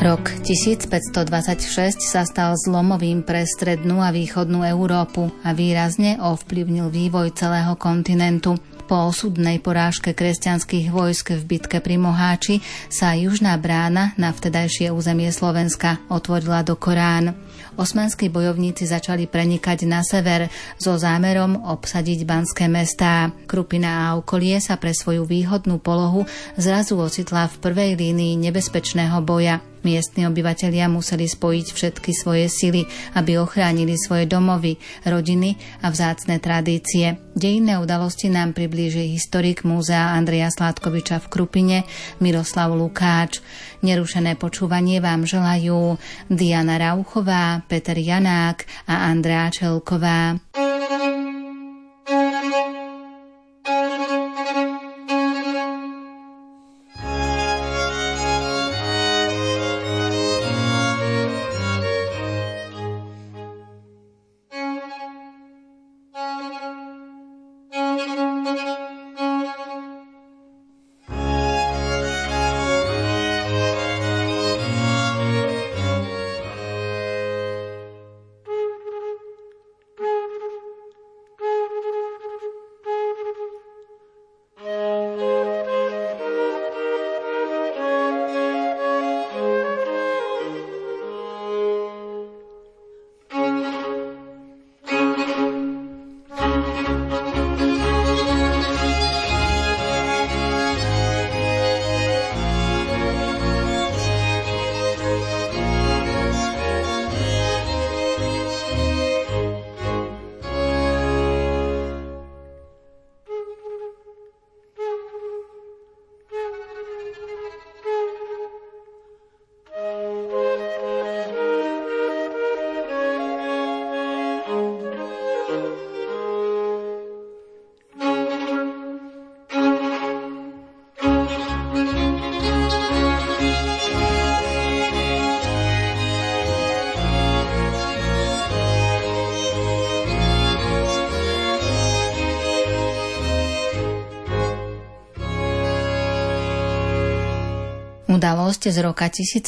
Rok 1526 sa stal zlomovým pre strednú a východnú Európu a výrazne ovplyvnil vývoj celého kontinentu. Po osudnej porážke kresťanských vojsk v bitke pri Moháči sa južná brána na vtedajšie územie Slovenska otvorila do Korán. Osmanskí bojovníci začali prenikať na sever so zámerom obsadiť banské mestá. Krupina a okolie sa pre svoju výhodnú polohu zrazu ocitla v prvej línii nebezpečného boja. Miestni obyvatelia museli spojiť všetky svoje sily, aby ochránili svoje domovy, rodiny a vzácne tradície. Dejinné udalosti nám priblíži historik Múzea Andreja Sládkoviča v Krupine Miroslav Lukáč. Nerušené počúvanie vám želajú Diana Rauchová, Peter Janák a Andrea Čelková. Udalosť z roka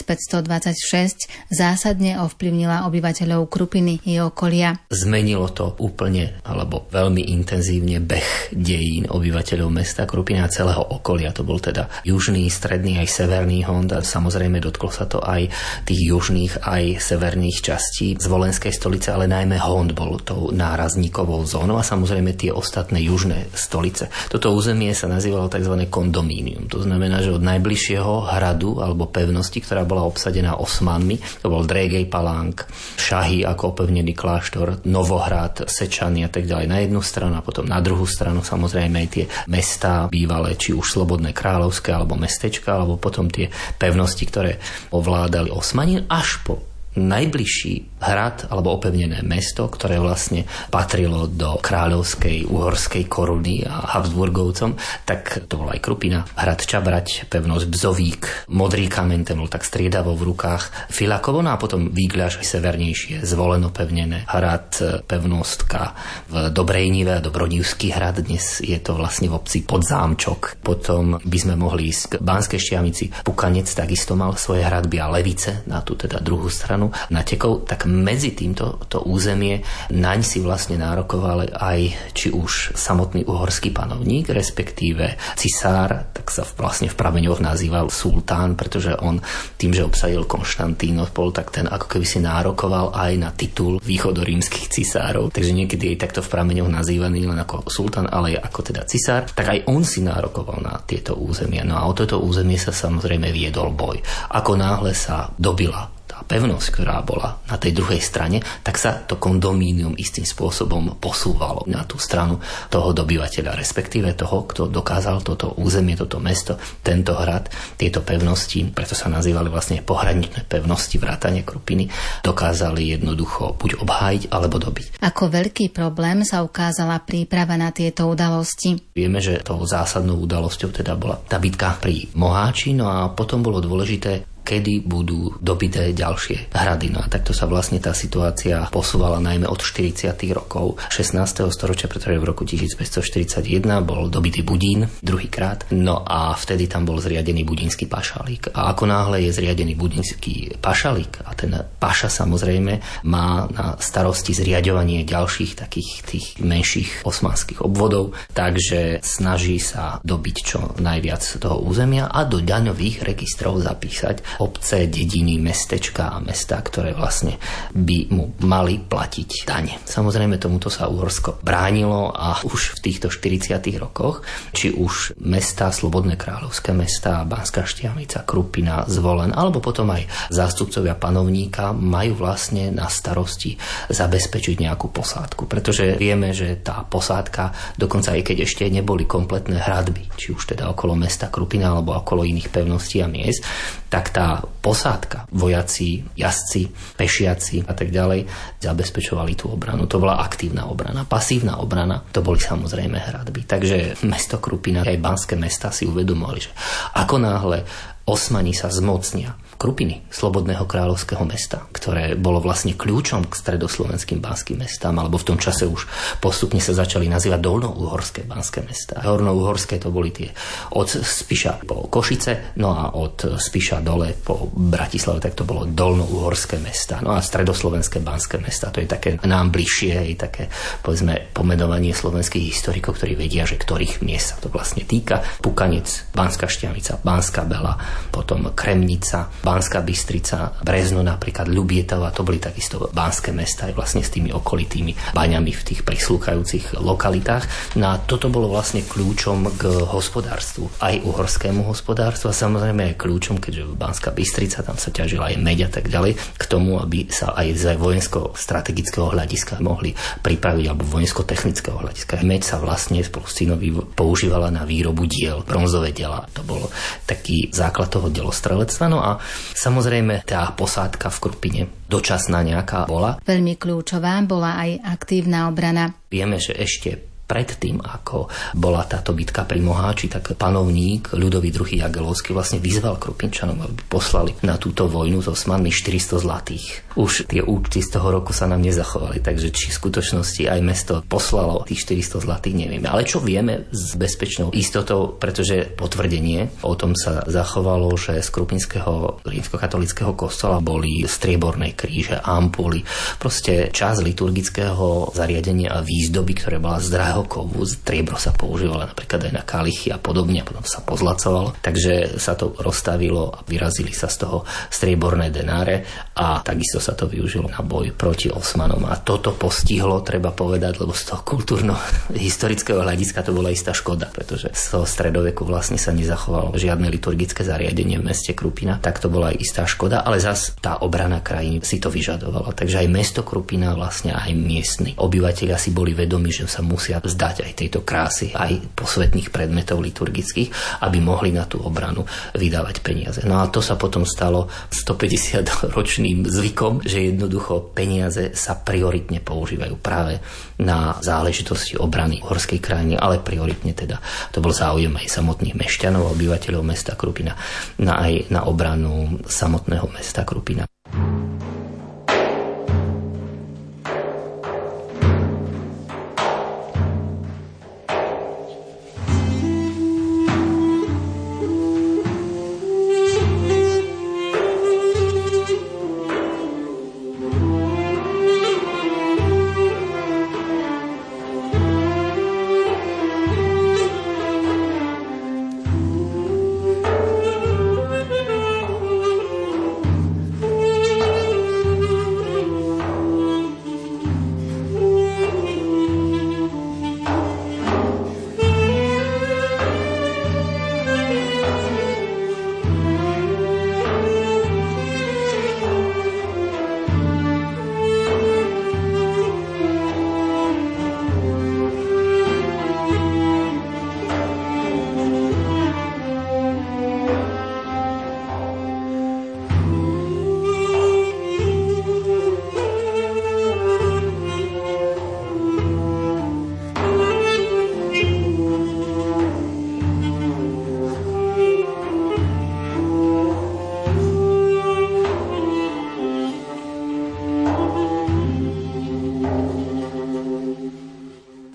1526 zásadne ovplyvnila obyvateľov Krupiny i okolia. Zmenilo to úplne, alebo veľmi intenzívne beh dejín obyvateľov mesta Krupina a celého okolia. To bol teda južný, stredný aj severný Hond a samozrejme dotklo sa to aj tých južných, aj severných častí Zvolenskej stolice, ale najmä Hond bol tou nárazníkovou zónou a samozrejme tie ostatné južné stolice. Toto územie sa nazývalo tzv. Kondomínium. To znamená, že od najbližšieho hradu alebo pevnosti, ktorá bola obsadená Osmanmi, to bol Drégej Palánk, Šahy ako opevnený kláštor, Novohrad, Sečany a tak ďalej na jednu stranu a potom na druhú stranu samozrejme aj tie mestá bývalé, či už slobodné kráľovské alebo mestečka, alebo potom tie pevnosti, ktoré ovládali Osmani až po najbližší hrad alebo opevnené mesto, ktoré vlastne patrilo do kráľovskej uhorskej koruny a Habsburgovcom, tak to bola aj Krupina, hrad Čabrať, pevnosť Bzovík, Modrý kameň, ten bol tak striedavo v rukách Filakovo, no a potom Vígľaš severnejšie, Zvolen opevnené, hrad pevnostka v Dobrejnive a Dobrodivský hrad, dnes je to vlastne v obci Podzámčok. Potom by sme mohli ísť k Banskej Štiavnici, Pukanec takisto mal svoje hradby a Levice na tú teda druhú stranu natekov, tak medzi týmto to územie naň si vlastne nárokoval aj či už samotný uhorský panovník, respektíve cisár, tak sa vlastne v prameňoch nazýval sultán, pretože on tým, že obsadil Konštantínopol, tak ten ako keby si nárokoval aj na titul východorímskych cisárov. Takže niekedy je takto v prameňoch nazývaný len ako sultán, ale ako teda cisár, tak aj on si nárokoval na tieto územia. No a o toto územie sa samozrejme viedol boj. Ako náhle sa dobila pevnosť, ktorá bola na tej druhej strane, tak sa to kondomínium istým spôsobom posúvalo na tú stranu toho dobyvateľa, respektíve toho, kto dokázal toto územie, toto mesto, tento hrad, tieto pevnosti, preto sa nazývali vlastne pohraničné pevnosti vrátane Krupiny, dokázali jednoducho buď obhájiť, alebo dobiť. Ako veľký problém sa ukázala príprava na tieto udalosti. Vieme, že tou zásadnou udalosťou teda bola tá bitka pri Moháči, no a potom bolo dôležité kedy budú dobité ďalšie hrady. No a takto sa vlastne tá situácia posúvala najmä od 40. rokov 16. storočia, pretože v roku 1541 bol dobitý Budín druhýkrát. No a vtedy tam bol zriadený budínsky pašalík. A ako náhle je zriadený budínsky pašalík a ten paša samozrejme má na starosti zriaďovanie ďalších takých tých menších osmanských obvodov, takže snaží sa dobiť čo najviac toho územia a do daňových registrov zapísať obce, dediny, mestečka a mestá, ktoré vlastne by mu mali platiť dane. Samozrejme tomuto sa Uhorsko bránilo a už v týchto 40. rokoch, či už mestá, slobodné kráľovské mestá, Banská Štiavnica, Krupina, Zvolen, alebo potom aj zástupcovia panovníka majú vlastne na starosti zabezpečiť nejakú posádku. Pretože vieme, že tá posádka, dokonca aj keď ešte neboli kompletné hradby, či už teda okolo mesta Krupina alebo okolo iných pevností a miest, tak tá posádka, vojaci, jazdci, pešiaci a tak ďalej zabezpečovali tú obranu. To bola aktívna obrana. Pasívna obrana, to boli samozrejme hradby. Takže mesto Krupina aj banské mesta si uvedomovali, že ako náhle Osmani sa zmocnia Krupiny, slobodného kráľovského mesta, ktoré bolo vlastne kľúčom k stredoslovenským banským mestám, alebo v tom čase už postupne sa začali nazývať dolnouhorské banské mestá. Hornouhorské to boli tie od Spiša po Košice, no a od Spiša dole po Bratislave, tak to bolo dolnouhorské mestá. No a stredoslovenské banské mestá, to je také nám bližšie, je také, povedzme, pomenovanie slovenských historikov, ktorí vedia, že ktorých miest sa to vlastne týka. Pukanec, Banská Štiavnica, Banská Bela, potom Kremnica, Banská Bystrica, Brezno napríklad, Ľubietova, to boli takisto banské mestá aj vlastne s tými okolitými baňami v tých prislúchajúcich lokalitách. No a toto bolo vlastne kľúčom k hospodárstvu, aj uhorskému hospodárstvu a samozrejme aj kľúčom, keďže Banská Bystrica, tam sa ťažila aj meď a tak ďalej, k tomu, aby sa aj z vojensko-strategického hľadiska mohli pripraviť, alebo vojensko-technického hľadiska. Meď sa vlastne spolu s Cinovi používala na výrobu diel, bronzové diela. To bolo taký základ toho delostrelectva. No a samozrejme tá posádka v Krupine dočasná nejaká bola. Veľmi kľúčová bola aj aktívna obrana. Vieme, že ešte predtým, ako bola táto bitka pri Moháči, tak panovník Ľudovít II. Jagelovský vlastne vyzval Krupinčanom, aby poslali na túto vojnu s Osmanmi 400 zlatých. Už tie účty z toho roku sa nám nezachovali, takže či v skutočnosti aj mesto poslalo tých 400 zlatých, nevieme. Ale čo vieme s bezpečnou istotou, pretože potvrdenie o tom sa zachovalo, že z krupinského rímskokatolického kostola boli strieborné kríže, ampuly, proste časť liturgického zariadenia a výzdoby, ktoré bola z drahého kovu, striebro sa používalo napríklad aj na kalichy a podobne, a potom sa pozlacovalo, takže sa to rozstavilo a vyrazili sa z toho strieborné denáre a takisto sa to využilo na boj proti Osmanom. A toto postihlo, treba povedať, lebo z toho kultúrno-historického hľadiska to bola istá škoda, pretože z toho stredoveku vlastne sa nezachovalo žiadne liturgické zariadenie v meste Krupina, tak to bola aj istá škoda, ale zas tá obrana krajiny si to vyžadovala. Takže aj mesto Krupina, vlastne aj miestni obyvatelia si boli vedomi, že sa musia zdať aj tejto krásy, aj posvetných predmetov liturgických, aby mohli na tú obranu vydávať peniaze. No a to sa potom stalo 150-ročným zvykom, že jednoducho peniaze sa prioritne používajú práve na záležitosti obrany uhorskej krajiny, ale prioritne teda to bol záujem aj samotných mešťanov, obyvateľov mesta Krupina, aj na obranu samotného mesta Krupina.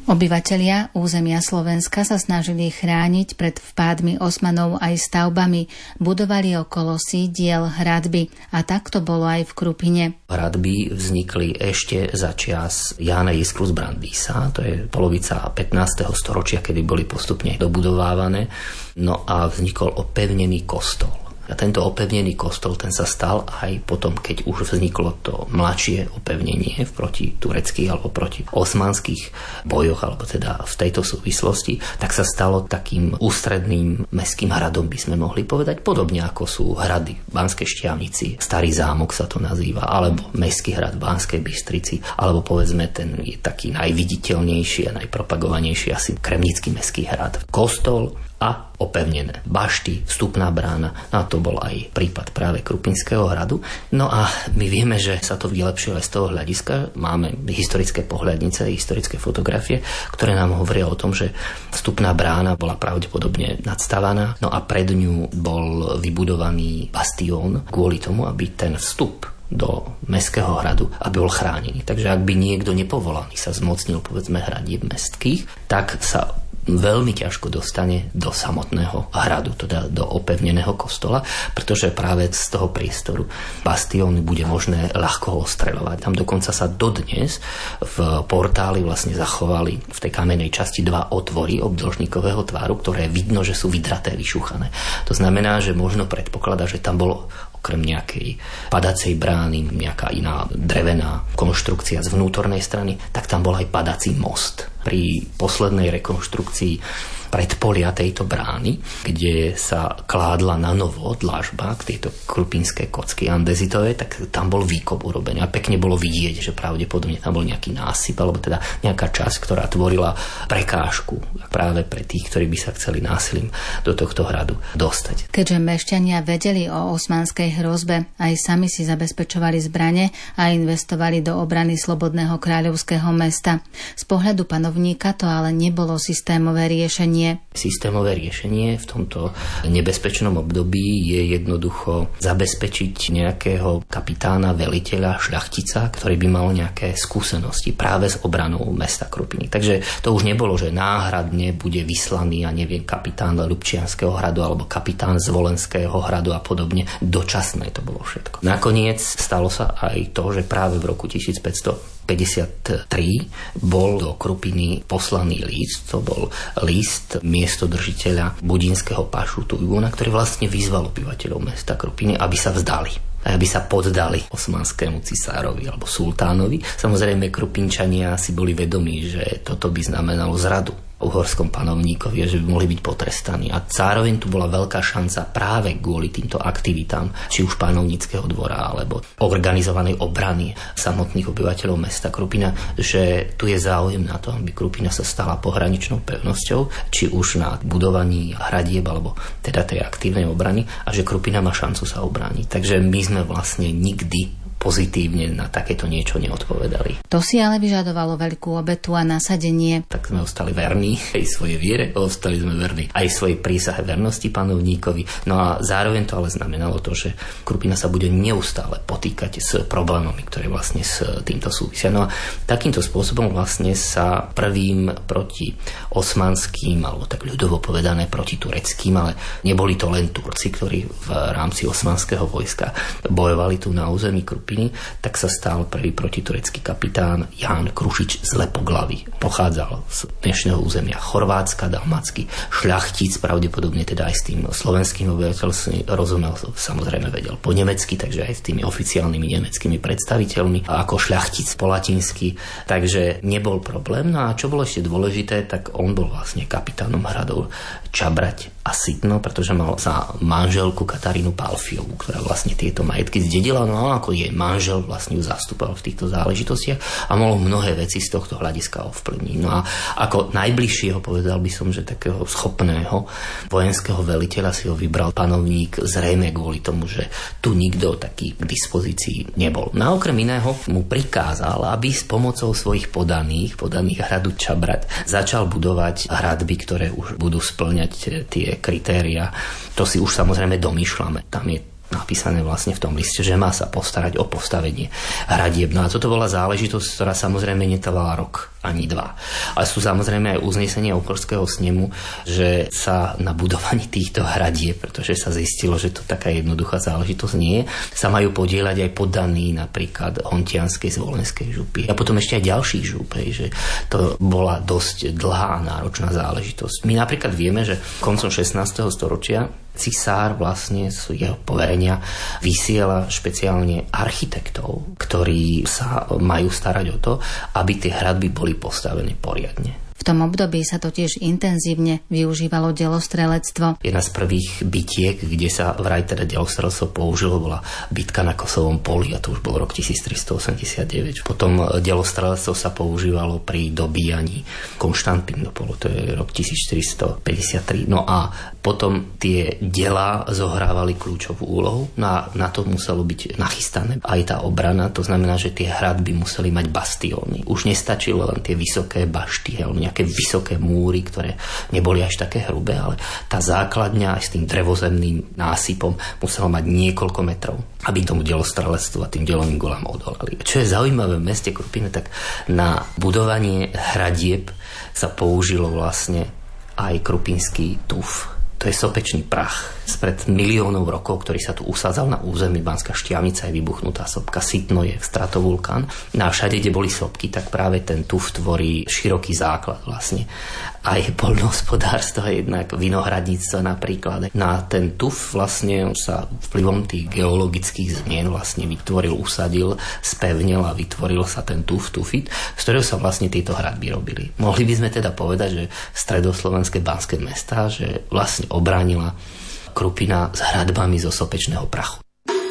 Obyvatelia územia Slovenska sa snažili chrániť pred vpádmi Osmanov aj stavbami, budovali okolo sídiel hradby a tak to bolo aj v Krupine. Hradby vznikli ešte za čias Jána Jiskru z Brandýsa, to je polovica 15. storočia, kedy boli postupne dobudovávané, no a vznikol opevnený kostol. A tento opevnený kostol, ten sa stal aj potom, keď už vzniklo to mladšie opevnenie proti tureckých alebo proti osmanských bojoch, alebo teda v tejto súvislosti, tak sa stalo takým ústredným mestským hradom, by sme mohli povedať, podobne ako sú hrady v Banskej Štiavnici, Starý zámok sa to nazýva, alebo mestský hrad v Banskej Bystrici, alebo povedzme ten je taký najviditeľnejší a najpropagovanejší asi Kremnický mestský hrad. Kostol a opevnené bašty, vstupná brána. No a to bol aj prípad práve Krupinského hradu. No a my vieme, že sa to vylepšilo aj z toho hľadiska. Máme historické pohľadnice, historické fotografie, ktoré nám hovoria o tom, že vstupná brána bola pravdepodobne nadstavaná, no a pred ňu bol vybudovaný bastión kvôli tomu, aby ten vstup do mestského hradu, aby bol chránený. Takže ak by niekto nepovolaný sa zmocnil, povedzme, hradieb mestských, tak sa veľmi ťažko dostane do samotného hradu, teda do opevneného kostola, pretože práve z toho priestoru bastiónu bude možné ľahko ostreľovať. Tam dokonca sa dodnes v portáli vlastne zachovali v tej kamennej časti 2 otvory obdĺžnikového tvaru, ktoré vidno, že sú vydraté, vyšuchané. To znamená, že možno predpokladať, že tam bolo okrem nejakej padacej brány, nejaká iná drevená konštrukcia z vnútornej strany, tak tam bol aj padací most. Pri poslednej rekonštrukcii predpolia tejto brány, kde sa kládla na novo dlažba k tejto krupinskej kocky andezitové, tak tam bol výkop urobený a pekne bolo vidieť, že pravdepodobne tam bol nejaký násyp, alebo teda nejaká časť, ktorá tvorila prekážku práve pre tých, ktorí by sa chceli násilím do tohto hradu dostať. Keďže mešťania vedeli o osmanskej hrozbe, aj sami si zabezpečovali zbrane a investovali do obrany slobodného kráľovského mesta. Z pohľadu panovníka to ale nebolo systémové riešenie. Systémové riešenie v tomto nebezpečnom období je jednoducho zabezpečiť nejakého kapitána, veliteľa, šľachtica, ktorý by mal nejaké skúsenosti práve s obranou mesta Krupiny. Takže to už nebolo, že náhradne bude vyslaný, ja neviem, kapitán Ľubčianskeho hradu alebo kapitán z Volenského hradu a podobne. Dočasné to bolo všetko. Nakoniec stalo sa aj to, že práve v roku 1553 bol do Krupiny poslaný list. To bol list miestodržiteľa budínskeho pašu Tujguna, ktorý vlastne vyzval obyvateľov mesta Krupiny, aby sa vzdali, aby sa poddali osmanskému cisárovi alebo sultánovi. Samozrejme, Krupinčania si boli vedomí, že toto by znamenalo zradu uhorskom panovníkovi, že by mohli byť potrestaní. A zároveň tu bola veľká šanca práve kvôli týmto aktivitám, či už panovníckeho dvora, alebo organizovanej obrany samotných obyvateľov mesta Krupina, že tu je záujem na to, aby Krupina sa stala pohraničnou pevnosťou, či už na budovaní hradieb, alebo teda tej aktívnej obrany, a že Krupina má šancu sa obrániť. Takže my sme vlastne nikdy pozitívne na takéto niečo neodpovedali. To si ale vyžadovalo veľkú obetu a nasadenie. Tak sme ostali verní aj svojej viere, ostali sme verní aj svojej prísahe vernosti panovníkovi. No a zároveň to ale znamenalo to, že Krupina sa bude neustále potýkať s problémami, ktoré vlastne s týmto súvisia. No a takýmto spôsobom vlastne sa prvým proti osmanským, alebo tak ľudovo povedané proti tureckým, ale neboli to len Turci, ktorí v rámci osmanského vojska bojovali tu na území Krupiny, tak sa stal prvý protiturecký kapitán Ján Krušič z Lepoglavy. Pochádzal z dnešného územia Chorvátska, dalmacký šľachtic, pravdepodobne teda aj s tým slovenským obyvateľstvom rozumel, samozrejme vedel po nemecky, takže aj s tými oficiálnymi nemeckými predstaviteľmi, a ako šľachtic po latinsky, takže nebol problém. No a čo bolo ešte dôležité, tak on bol vlastne kapitánom hradov Čabrať a Sitno, pretože mal za manželku Katarínu Palfiovú, ktorá vlastne tieto majetky zdedila, no a ako jej manžel vlastne ju zastupoval v týchto záležitostiach a mohol mnohé veci z tohto hľadiska ovplyvniť. No a ako najbližšieho, povedal by som, že takého schopného vojenského veliteľa si ho vybral panovník zrejme kvôli tomu, že tu nikto taký k dispozícii nebol. No a okrem iného mu prikázal, aby s pomocou svojich podaných hradu Čabrať začal budovať hradby, ktoré už budú spĺňať tie kritéria. To si už samozrejme domýšľame. Tam je napísané vlastne v tom liste, že má sa postarať o postavenie hradieb. No a toto bola záležitosť, ktorá samozrejme netrvala rok. ani dva. Ale sú samozrejme aj uznesenia okolského snemu, že sa na budovaní týchto hradieb, pretože sa zistilo, že to taká jednoduchá záležitosť nie je, sa majú podieľať aj poddaní napríklad hontianskej zvolenskej župy. A potom ešte aj ďalších žup, že to bola dosť dlhá a náročná záležitosť. My napríklad vieme, že koncom 16. storočia cisár vlastne z jeho poverenia vysiela špeciálne architektov, ktorí sa majú starať o to, aby tie hradby boli postavené poriadne. V tom období sa totiž intenzívne využívalo delostrelectvo. Jedna z prvých bitiek, kde sa vraj teda delostrelectvo použilo, bola bitka na Kosovom poli a to už bol rok 1389. Potom delostrelectvo sa používalo pri dobíjaní Konštantínopolu, to je rok 1453. No a potom tie delá zohrávali kľúčovú úlohu. Na to muselo byť nachystané aj tá obrana, to znamená, že tie hradby museli mať bastióny. Už nestačilo len tie vysoké bašty, nejaké vysoké múry, ktoré neboli až také hrubé, ale tá základňa aj s tým drevozemným násypom musela mať niekoľko metrov, aby tomu delostrelectvu a tým delovým golám odolali. Čo je zaujímavé v meste Krupine, tak na budovanie hradieb sa použilo vlastne aj krupinský tuf. To je sopečný prach spred miliónov rokov, ktorý sa tu usádzal na území. Banská Štiavnica je vybuchnutá sopka, Sitno je stratovulkán. No a všade, kde boli sopky, tak práve ten tuf tvorí široký základ vlastne. Aj poľnohospodárstvo, jednak vinohradníctvo napríklad. Na ten tuf vlastne sa vplyvom tých geologických zmien vlastne vytvoril, usadil, spevnil a vytvoril sa ten tufit, z ktorého sa vlastne tieto hradby robili. Mohli by sme teda povedať, že stredoslovenské banské mestá, že vlastne obránila Krupina s hradbami zo sopečného prachu.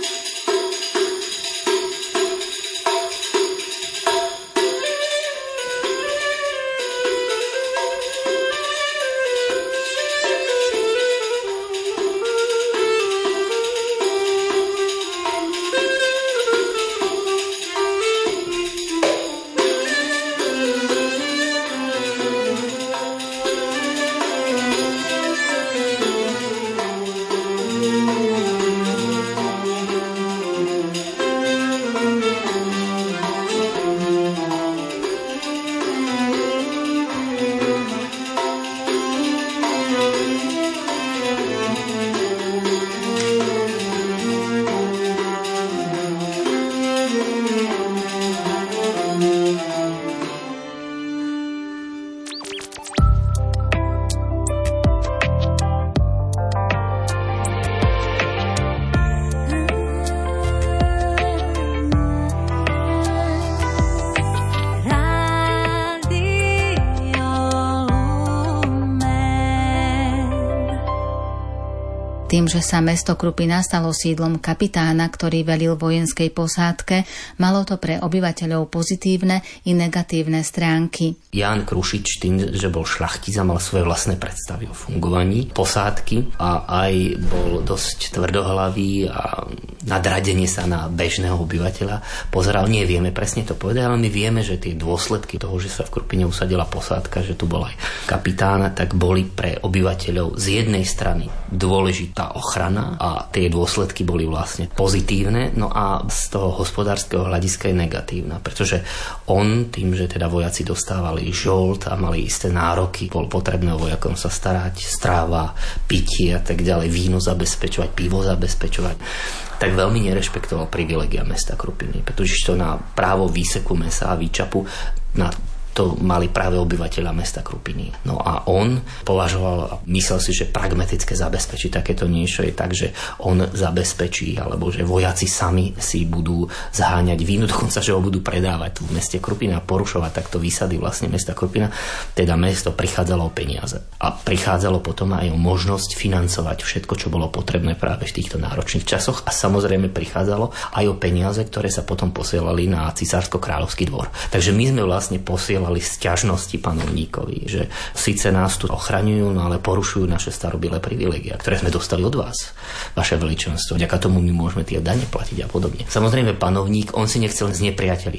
Tým, že sa mesto Krupina stalo sídlom kapitána, ktorý velil vojenskej posádke, malo to pre obyvateľov pozitívne i negatívne stránky. Ján Krušič tým, že bol šľachtic a mal svoje vlastné predstavy o fungovaní posádky a aj bol dosť tvrdohlavý a nadradenie sa na bežného obyvateľa pozeral. Nevieme presne to povedať, ale my vieme, že tie dôsledky toho, že sa v Krupine usadila posádka, že tu bol aj kapitán, tak boli pre obyvateľov z jednej strany dôležitá ochrana a tie dôsledky boli vlastne pozitívne, no a z toho hospodárskeho hľadiska je negatívna, pretože on tým, že teda vojaci dostávali žolt a mali isté nároky, bol potrebné o vojakom sa starať, stráva, pitie a tak ďalej, víno zabezpečovať, pivo zabezpečovať, tak veľmi nerešpektoval privilegia mesta Krupiny, pretože to na právo výseku mesa a výčapu na to mali práve obyvateľa mesta Krupiny. No a on považoval a myslel si, že pragmatické zabezpečí takéto niečo je tak, že on zabezpečí, alebo že vojaci sami si budú zháňať víno, dokonca, že ho budú predávať v meste Krupina a porušovať takto výsady vlastne mesta Krupina. Teda mesto prichádzalo o peniaze. A prichádzalo potom aj o možnosť financovať všetko, čo bolo potrebné práve v týchto náročných časoch a samozrejme prichádzalo aj o peniaze, ktoré sa potom posielali na cisársko-kráľovský dvor. Takže my sme vlastne posielali sťažnosti panovníkovi, že síce nás tu ochraňujú, no ale porušujú naše starobilé privilégia, ktoré sme dostali od vás, vaše veličenstvo. Vďaka tomu my môžeme tie dane platiť a podobne. Samozrejme panovník, on si nechcel znepriateliť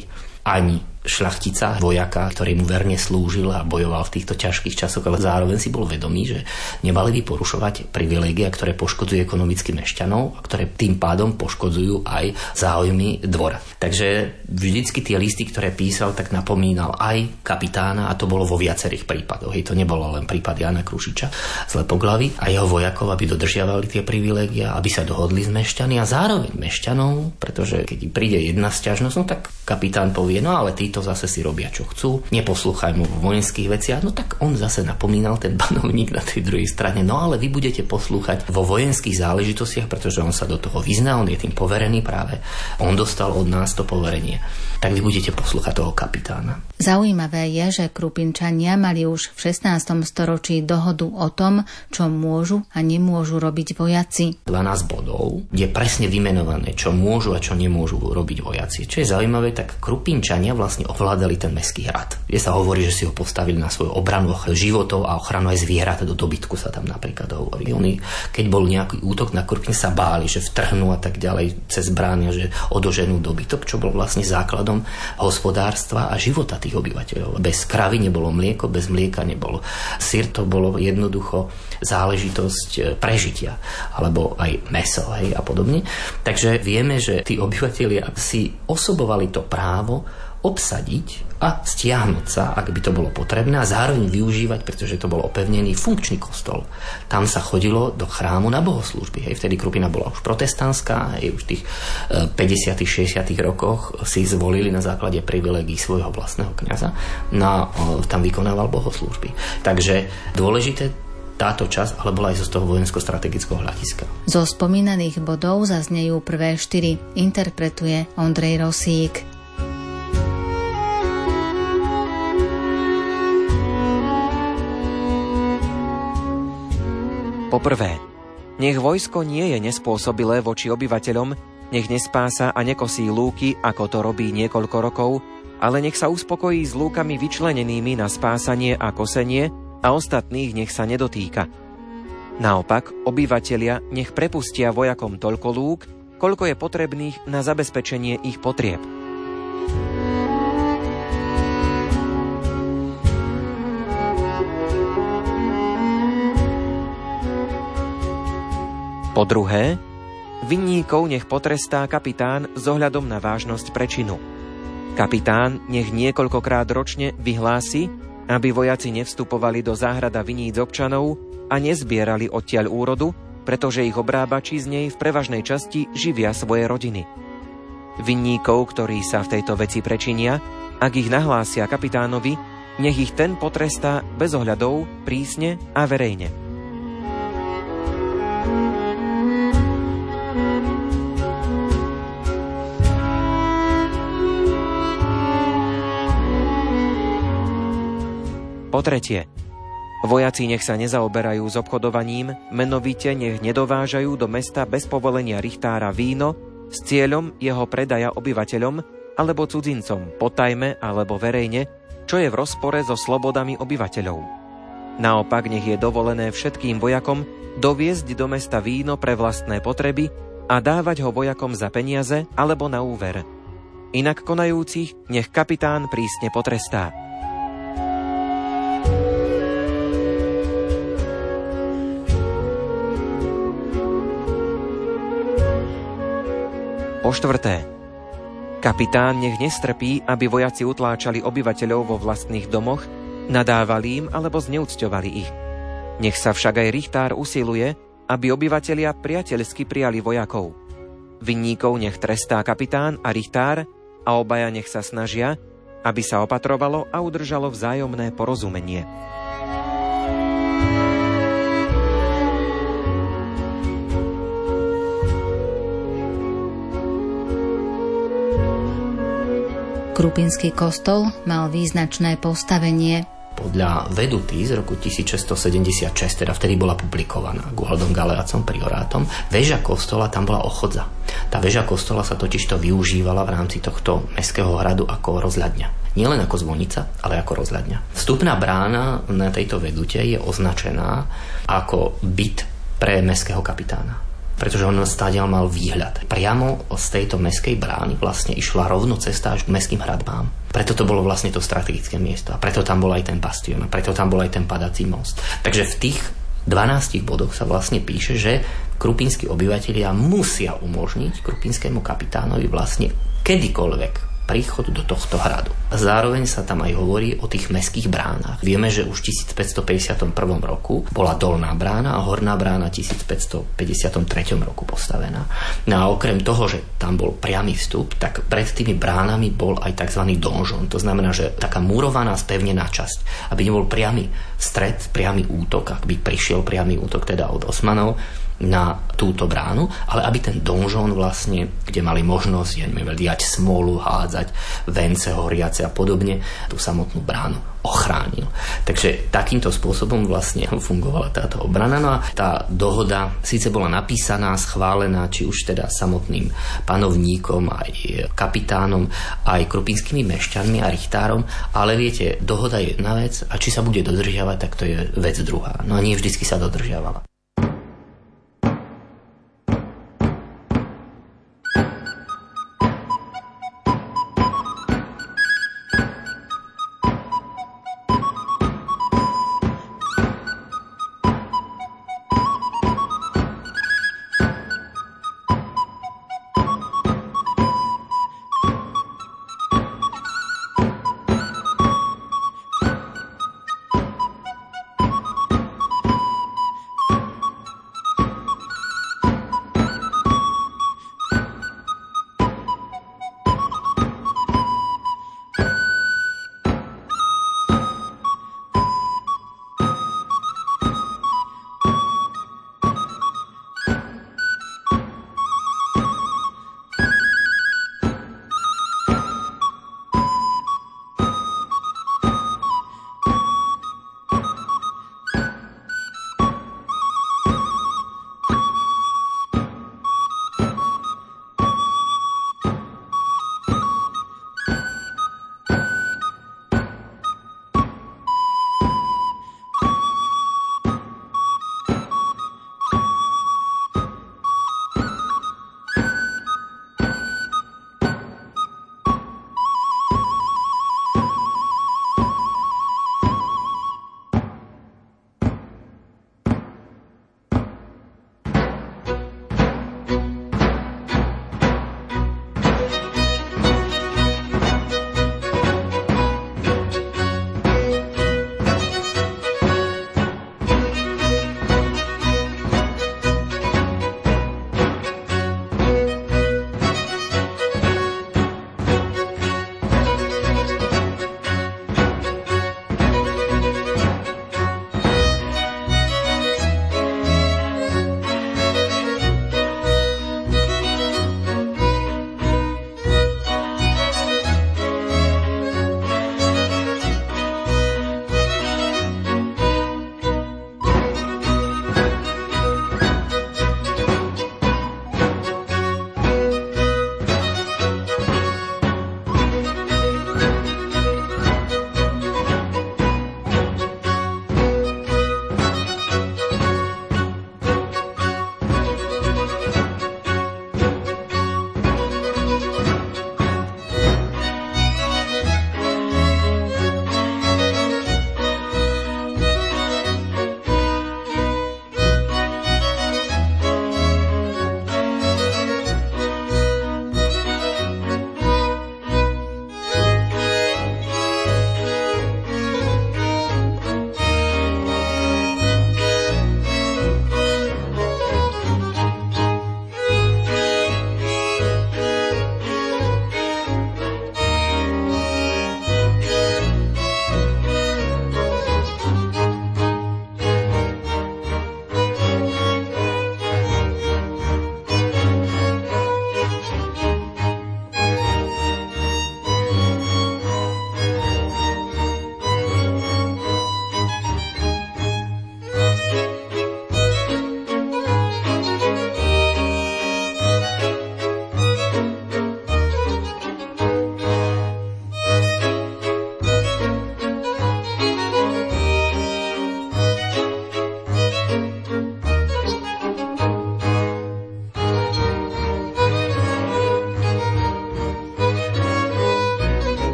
ani šľachtica, vojaka, ktorý mu verne slúžil a bojoval v týchto ťažkých časoch, ale zároveň si bol vedomý, že nemali by porušovať privilégia, ktoré poškodzujú ekonomicky mešťanov a ktoré tým pádom poškodzujú aj záujmy dvora. Takže vždycky tie listy, ktoré písal, tak napomínal aj kapitána, a to bolo vo viacerých prípadoch. To nebolo len prípad Jána Krušiča z Lepoglavy a jeho vojakov, aby dodržiavali tie privilégia, aby sa dohodli s mešťany a zároveň mešťanov, pretože keď príde jedna sťažnosť, no tak kapitán povie, no ale títo zase si robia, čo chcú, neposlúchaj mu vo vojenských veciach, no tak on zase napomínal ten banovník na tej druhej strane, no ale vy budete poslúchať vo vojenských záležitostiach, pretože on sa do toho vyzná, on je tým poverený práve, on dostal od nás to poverenie, tak vy budete poslúchať toho kapitána. Zaujímavé je, že Krupinčania mali už v 16. storočí dohodu o tom, čo môžu a nemôžu robiť vojaci. 12 bodov, kde presne vymenované, čo môžu a čo nemôžu robiť vojaci. Čo je zaujímavé, tak Krupinčania vlastne ovládali ten mestský hrad. Je sa hovorí, že si ho postavili na svoju obranu životov a ochranu aj zvierat, do dobytku sa tam napríklad hovorí. Oni, keď bol nejaký útok na Krupin, sa báli, že vtrhnú a tak ďalej cez brány, že odoženú dobytok, čo bol vlastne základom hospodárstva a života tých obyvateľov. Bez kravy nebolo mlieko, bez mlieka nebolo syr, to bolo jednoducho záležitosť prežitia, alebo aj mäso, hej, a podobne. Takže vieme, že tí obyvatelia si osobovali to právo obsadiť a stiahnuť sa, ak by to bolo potrebné, a zároveň využívať, pretože to bol opevnený funkčný kostol. Tam sa chodilo do chrámu na bohoslúžby. Hej. Vtedy Krupina bola už protestantská, už v tých 50. 60. rokoch si zvolili na základe privilégií svojho vlastného kňaza, tam vykonával bohoslúžby. Takže dôležité táto časť, ale bola aj z toho vojensko-strategického hľadiska. Zo spomínaných bodov zaznejú prvé 4. Interpretuje Ondrej Rosík. Poprvé, nech vojsko nie je nespôsobilé voči obyvateľom, nech nespása a nekosí lúky, ako to robí niekoľko rokov, ale nech sa uspokojí s lúkami vyčlenenými na spásanie a kosenie a ostatných nech sa nedotýka. Naopak, obyvatelia nech prepustia vojakom toľko lúk, koľko je potrebných na zabezpečenie ich potrieb. Po druhé, vinníkov nech potrestá kapitán s ohľadom na vážnosť prečinu. Kapitán nech niekoľkokrát ročne vyhlási, aby vojaci nevstupovali do záhrada viníc občanov a nezbierali odtiaľ úrodu, pretože ich obrábači z nej v prevažnej časti živia svoje rodiny. Vinníkov, ktorí sa v tejto veci prečinia, ak ich nahlásia kapitánovi, nech ich ten potrestá bez ohľadov, prísne a verejne. Po tretie, vojaci nech sa nezaoberajú s obchodovaním, menovite nech nedovážajú do mesta bez povolenia richtára víno s cieľom jeho predaja obyvateľom alebo cudzincom, potajme alebo verejne, čo je v rozpore so slobodami obyvateľov. Naopak nech je dovolené všetkým vojakom doviesť do mesta víno pre vlastné potreby a dávať ho vojakom za peniaze alebo na úver. Inak konajúcich nech kapitán prísne potrestá. Po štvrté, kapitán nech nestrpí, aby vojaci utláčali obyvateľov vo vlastných domoch, nadávali im alebo zneúcťovali ich. Nech sa však aj richtár usiluje, aby obyvatelia priateľsky prijali vojakov. Vinníkov nech trestá kapitán a richtár a obaja nech sa snažia, aby sa opatrovalo a udržalo vzájomné porozumenie. Krupinský kostol mal význačné postavenie. Podľa veduty z roku 1676, teda vtedy bola publikovaná Gualdom Galeacom priorátom, väža kostola tam bola ochodza. Tá väža kostola sa totižto využívala v rámci tohto mestského hradu ako rozhľadňa. Nielen ako zvonica, ale ako rozhľadňa. Vstupná brána na tejto vedute je označená ako byt pre mestského kapitána. pretože on stádiaľ mal výhľad. Priamo z tejto mestskej brány vlastne išla rovno cesta až k mestským hradbám. Preto to bolo vlastne to strategické miesto a preto tam bol aj ten bastion a preto tam bol aj ten padací most. Takže v tých 12 bodoch sa vlastne píše, že krupinskí obyvatelia musia umožniť krupinskému kapitánovi vlastne kedykoľvek príchod do tohto hradu. A zároveň sa tam aj hovorí o tých mestských bránach. Vieme, že už v 1551 roku bola dolná brána a horná brána 1553 roku postavená. No a okrem toho, že tam bol priamy vstup, tak pred tými bránami bol aj tzv. Donžon. To znamená, že taká murovaná spevnená časť, aby nebol priamy stred, priamy útok, ak by prišiel priamy útok teda od Osmanov na túto bránu, ale aby ten donžón vlastne, kde mali možnosť, ja neviem, liať smolu, hádzať vence horiace a podobne, tú samotnú bránu ochránil. Takže takýmto spôsobom vlastne fungovala táto obrana. No a tá dohoda síce bola napísaná, schválená, či už teda samotným panovníkom, aj kapitánom, aj krupinskými mešťanmi a richtárom, ale viete, dohoda je jedna vec a či sa bude dodržiavať, tak to je vec druhá. No a nie vždycky sa dodržiavala.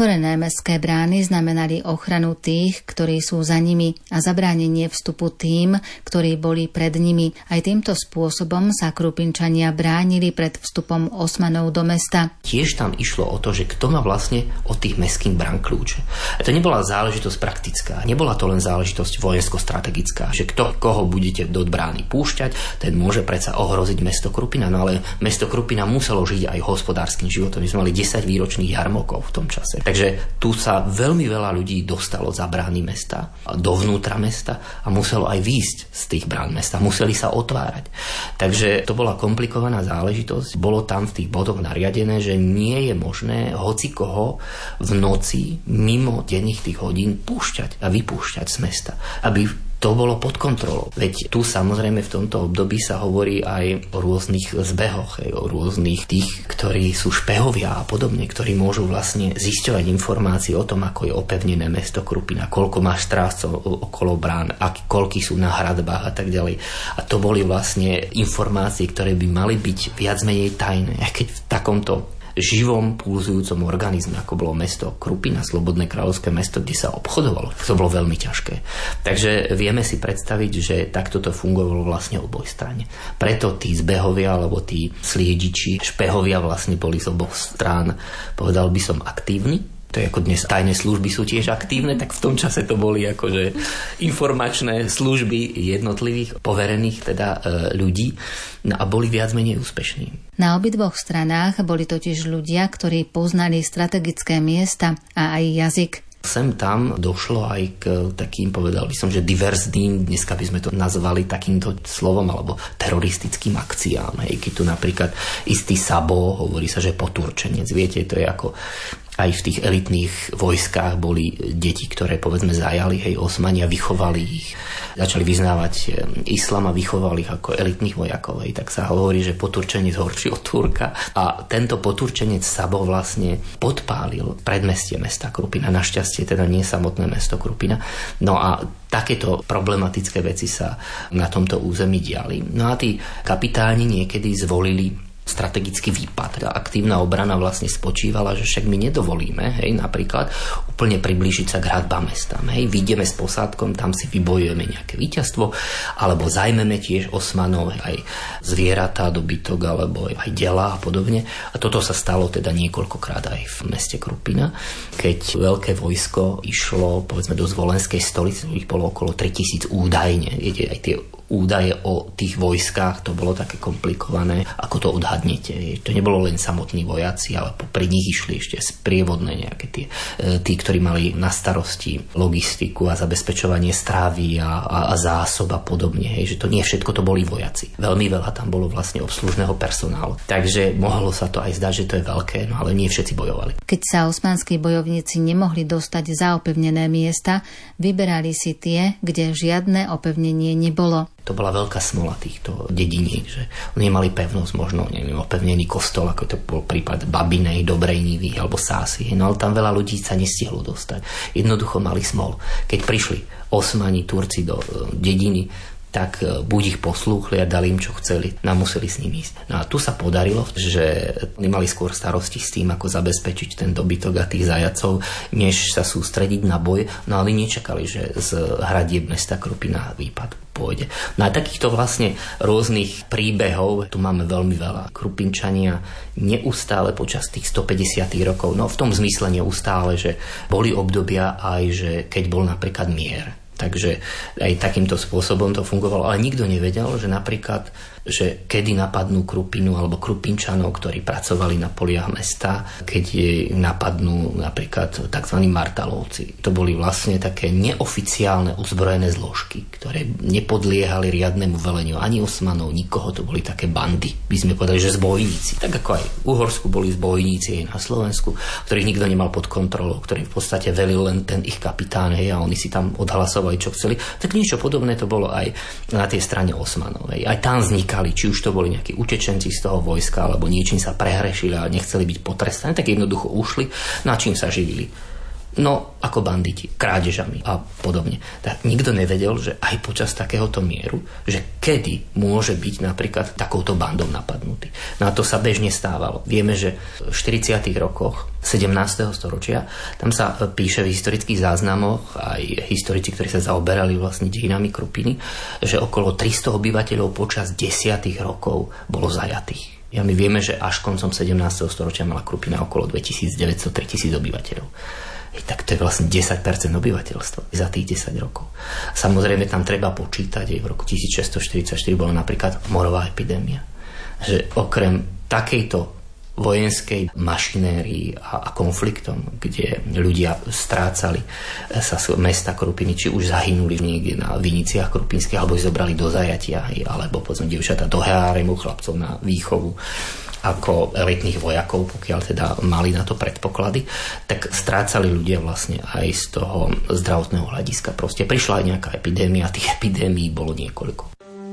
Otvorené mestské brány znamenali ochranu tých, ktorí sú za nimi a zabránenie vstupu tým, ktorí boli pred nimi. Aj týmto spôsobom sa Krupinčania bránili pred vstupom Osmanov do mesta. Tiež tam išlo o to, že kto má vlastne od tých mestských brán kľúče. A to nebola záležitosť praktická, nebola to len záležitosť vojensko-strategická, že kto koho budete do brány púšťať, ten môže predsa ohroziť mesto Krupina, no ale mesto Krupina muselo žiť aj hospodárskym životom. My sme mali 10 výročných jarmokov v tom čase. Takže tu sa veľmi veľa ľudí dostalo za brány mesta, dovnútra mesta a muselo aj výjsť z tých brán mesta. Museli sa otvárať. Takže to bola komplikovaná záležitosť. Bolo tam v tých bodoch nariadené, že nie je možné hocikoho v noci mimo denných tých hodín púšťať a vypúšťať z mesta, aby to bolo pod kontrolou. Veď tu samozrejme v tomto období sa hovorí aj o rôznych zbehoch, o rôznych tých, ktorí sú špehovia a podobne, ktorí môžu vlastne zisťovať informácie o tom, ako je opevnené mesto Krupina, koľko má strážcov okolo brán, koľkí sú na hradbách a tak ďalej. A to boli vlastne informácie, ktoré by mali byť viac menej tajné. A keď v takomto živom, pulzujúcom organizme, ako bolo mesto Krupina, slobodné kráľovské mesto, kde sa obchodovalo. To bolo veľmi ťažké. Takže vieme si predstaviť, že takto to fungovalo vlastne oboj strane. Preto tí zbehovia, alebo tí sliediči, špehovia vlastne boli z oboch strán, povedal by som, aktívni. To je ako dnes tajné služby sú tiež aktívne, tak v tom čase to boli akože informačné služby jednotlivých poverených teda ľudí, no a boli viac menej úspešní. Na obidvoch stranách boli totiž ľudia, ktorí poznali strategické miesta a aj jazyk. Sem tam došlo aj k takým, povedal by som, že diverzným, dneska by sme to nazvali takýmto slovom, alebo teroristickým akciám. Hej, keď tu napríklad istý Sabo, hovorí sa, že poturčenec, viete, to je ako aj v tých elitných vojskách boli deti, ktoré povedzme zajali, Osmania, vychovali ich, začali vyznávať islám a vychovali ich ako elitných vojakov. Tak sa hovorí, že poturčenec horší od Turka. A tento poturčenec Sabo vlastne podpálil predmestie mesta Krupina. Našťastie teda nie samotné mesto Krupina. No a takéto problematické veci sa na tomto území diali. No a tí kapitáni niekedy zvolili strategický výpad. Aktívna obrana vlastne spočívala, že však my nedovolíme, napríklad úplne priblížiť sa k hradbám mesta. Vyjdeme s posádkom, tam si vybojujeme nejaké víťazstvo, alebo zajmeme tiež Osmanov aj zvieratá, dobytok, alebo aj dela a podobne. A toto sa stalo teda niekoľkokrát aj v meste Krupina, keď veľké vojsko išlo, povedzme, do Zvolenskej stolice, ich bolo okolo 3000 údajne. Viete, aj tie údaje o tých vojskách, to bolo také komplikované, ako to odhadnete. To nebolo len samotní vojaci, ale popri nich išli ešte sprievodné nejaké tí, ktorí mali na starosti logistiku a zabezpečovanie strávy a zásob a podobne. Že to nie všetko to boli vojaci. Veľmi veľa tam bolo vlastne obslužného personálu. Takže mohlo sa to aj zdať, že to je veľké, no ale nie všetci bojovali. Keď sa osmanskí bojovníci nemohli dostať za opevnené miesta, vyberali si tie, kde žiadne opevnenie nebolo. To bola veľká smola týchto dediniek, že oni nemali pevnosť, možno opevnený kostol, ako to bol prípad Babinej, Dobrej Nivy alebo Sásy. No ale tam veľa ľudí sa nestihlo dostať. Jednoducho mali smolu. Keď prišli Osmani, Turci do dediny, tak buď ich poslúchli a dali im, čo chceli. No museli s nimi ísť. No a tu sa podarilo, že nemali skôr starosti s tým, ako zabezpečiť ten dobytok a tých zajacov, než sa sústrediť na boj. No ale nečakali, že z hradieb mesta Krupina výpad pôjde. No a takýchto vlastne rôznych príbehov tu máme veľmi veľa. Krupinčania neustále počas tých 150 rokov, no v tom zmysle neustále, že boli obdobia aj, že keď bol napríklad mier. Takže aj takýmto spôsobom to fungovalo. Ale nikto nevedel, že napríklad, že kedy napadnú Krupinu alebo Krupinčanov, ktorí pracovali na poliach mesta, keď napadnú napríklad tzv. Martalovci. To boli vlastne také neoficiálne ozbrojené zložky, ktoré nepodliehali riadnemu veleniu ani Osmanov, nikoho. To boli také bandy, by sme povedali, že zbojníci. Tak ako aj v Uhorsku boli zbojníci, aj na Slovensku, ktorých nikto nemal pod kontrolou, ktorým v podstate velil len ten ich kapitán, a oni si tam odhlasovali, čo chceli. Tak niečo podobné to bolo aj na tej strane Osmanov. Aj tam vznikali, či už to boli nejakí utečenci z toho vojska, alebo niečím sa prehrešili a nechceli byť potrestaní, tak jednoducho ušli, na čím sa živili. No, ako banditi, krádežami a podobne. Tak nikto nevedel, že aj počas takéhoto mieru, že kedy môže byť napríklad takouto bandou napadnutý. No a to sa bežne stávalo. Vieme, že v 40. rokoch 17. storočia, tam sa píše v historických záznamoch, aj historici, ktorí sa zaoberali vlastne dejinami Krupiny, že okolo 300 obyvateľov počas 10 rokov bolo zajatých. Ja my vieme, že až koncom 17. storočia mala Krupina okolo 2900-3000 obyvateľov. Tak to je vlastne 10% obyvateľstva za tých 10 rokov. Samozrejme tam treba počítať, aj v roku 1644 bola napríklad morová epidémia. Že okrem takejto vojenskej mašinérii a konfliktom, kde ľudia strácali sa z mesta Krupiny, či už zahynuli niekde na viniciach krupinských, alebo ich zobrali do zajatia, alebo povedzme dievčatá do háremu, chlapcov na výchovu ako elitných vojakov, pokiaľ teda mali na to predpoklady, tak strácali ľudia vlastne aj z toho zdravotného hľadiska. Proste prišla aj nejaká epidémia, tých epidémií bolo niekoľko.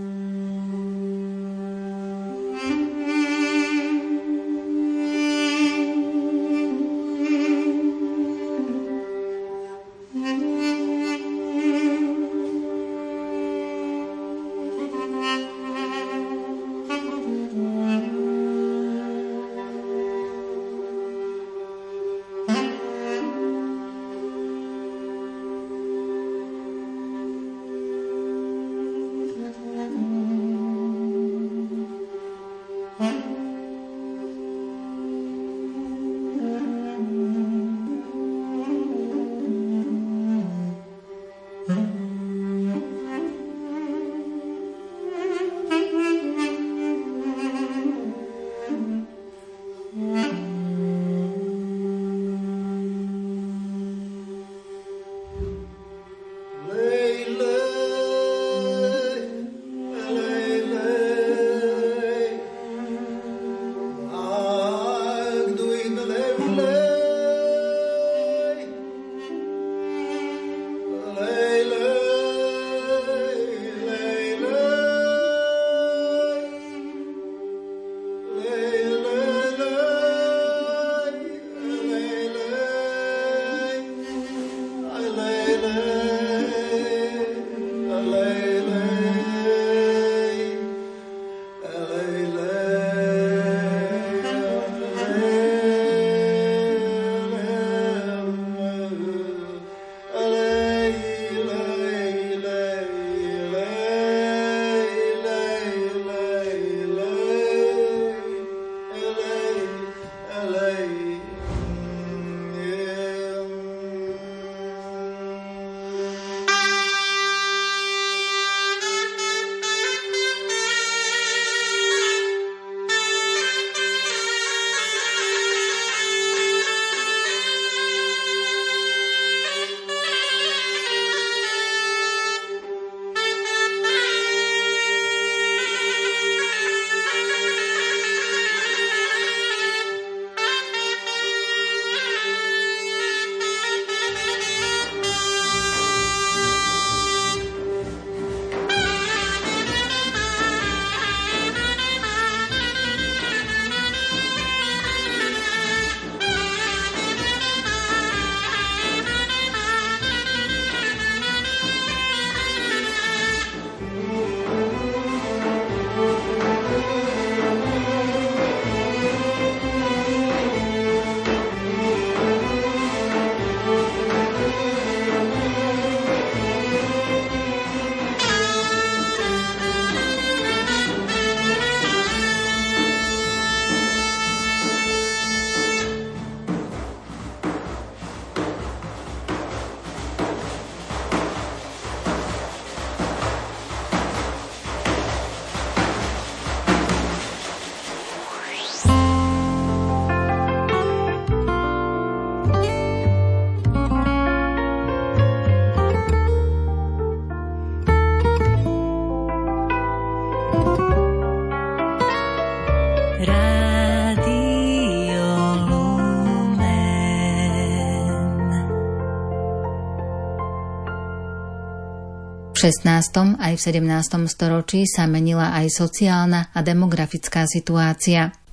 V 16. aj v 17. storočí sa menila aj sociálna a demografická situácia.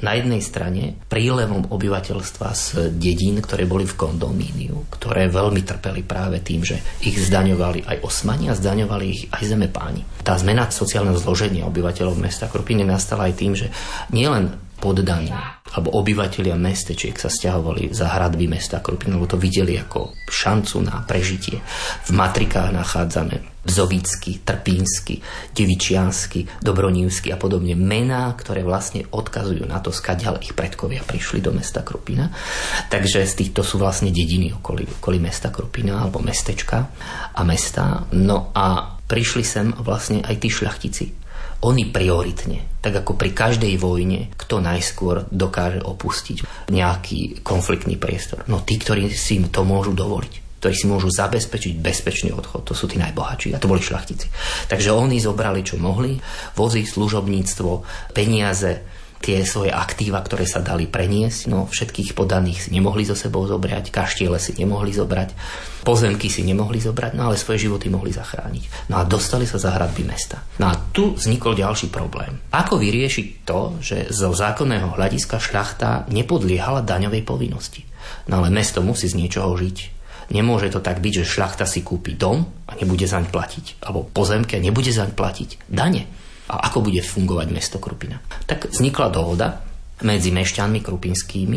Na jednej strane prílevom obyvateľstva z dedín, ktoré boli v kondomíniu, ktoré veľmi trpeli práve tým, že ich zdaňovali aj Osmani a zdaňovali ich aj zemepáni. Tá zmena sociálneho zloženia obyvateľov mesta Krupiny nastala aj tým, že nielen poddanie alebo obyvatelia mestečiek sa sťahovali za hradby mesta Krupiny, lebo to videli ako šancu na prežitie. V matrikách nachádzame Bzovícky, Trpínsky, Devičiansky, Dobronívsky a podobne mená, ktoré vlastne odkazujú na to, skadiaľ ich predkovia prišli do mesta Krupina. Takže z týchto sú vlastne dediny okolí mesta Krupina alebo mestečka a mesta. No a prišli sem vlastne aj tí šľachtici. Oni prioritne, tak ako pri každej vojne, kto najskôr dokáže opustiť nejaký konfliktný priestor. No tí, ktorí si to môžu dovoliť, ktorí si môžu zabezpečiť bezpečný odchod, to sú tí najbohatší a to boli šľachtici. Takže oni zobrali, čo mohli, vozy, služobníctvo, peniaze, tie svoje aktíva, ktoré sa dali preniesť, no všetkých podaných si nemohli so sebou zobrať, kaštiele si nemohli zobrať, pozemky si nemohli zobrať, no ale svoje životy mohli zachrániť. No a dostali sa za hradby mesta. No a tu vznikol ďalší problém. Ako vyriešiť to, že zo zákonného hľadiska šľachta nepodliehala daňovej povinnosti? No ale mesto musí z niečoho žiť. Nemôže to tak byť, že šľachta si kúpi dom a nebude zaň platiť, alebo pozemky a nebude zaň platiť dane. A ako bude fungovať mesto Krupina? Tak vznikla dohoda medzi mešťanmi krupinskými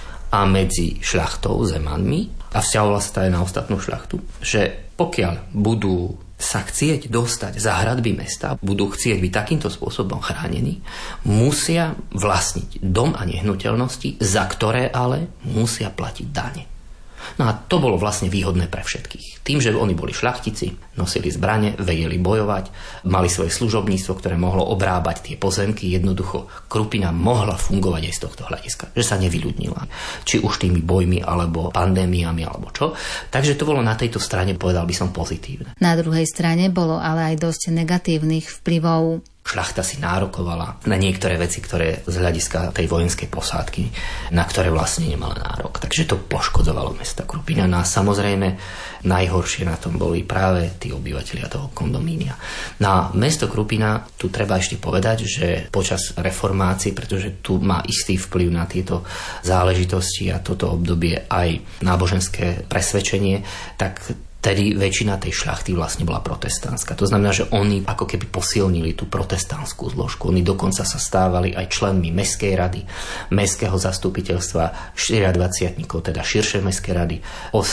a medzi šľachtou, zemanmi, a vzťahovala sa to aj na ostatnú šľachtu, že pokiaľ budú sa chcieť dostať za hradby mesta, budú chcieť byť takýmto spôsobom chránení, musia vlastniť dom a nehnuteľnosti, za ktoré ale musia platiť dane. No a to bolo vlastne výhodné pre všetkých. Tým, že oni boli šľachtici, nosili zbrane, vedeli bojovať, mali svoje služobníctvo, ktoré mohlo obrábať tie pozemky, jednoducho Krupina mohla fungovať aj z tohto hľadiska, že sa nevyľudnila. Či už tými bojmi, alebo pandémiami, alebo čo. Takže to bolo na tejto strane, povedal by som, pozitívne. Na druhej strane bolo ale aj dosť negatívnych vplyvov. Šľachta si nárokovala na niektoré veci, ktoré z hľadiska tej vojenskej posádky, na ktoré vlastne nemala nárok. Takže to poškodzovalo mesta Krupina. No a samozrejme najhoršie na tom boli práve tí obyvatelia toho kondomínia. Na mesto Krupina, tu treba ešte povedať, že počas reformácie, pretože tu má istý vplyv na tieto záležitosti a toto obdobie aj náboženské presvedčenie, tak tedy väčšina tej šľachty vlastne bola protestánska. To znamená, že oni ako keby posilnili tú protestantskú zložku. Oni dokonca sa stávali aj členmi mestskej rady, mestského zastupiteľstva, 24, teda širšie mestské rady,